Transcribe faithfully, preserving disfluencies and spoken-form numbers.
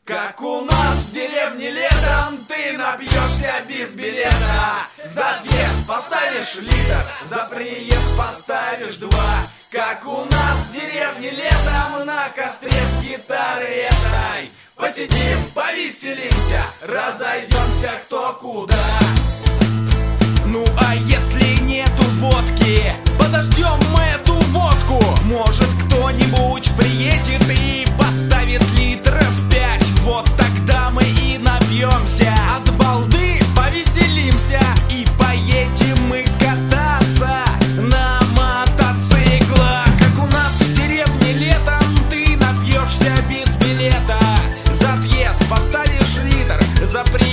Как у нас в деревне летом, ты напьешься без билета. За въезд поставишь литр, за приезд поставишь два. Как у нас в деревне летом, на костре с гитарой этой посидим, повеселимся, разойдемся кто куда. Ну а если нету водки, подождем мы эту водку. Может кто-нибудь приедет и поставит литров пять. Вот тогда мы и напьемся от балды, повеселимся и поедем мы кататься на мотоциклах. Как у нас в деревне летом, ты напьешься без билета. За въезд поставишь литр, за приезд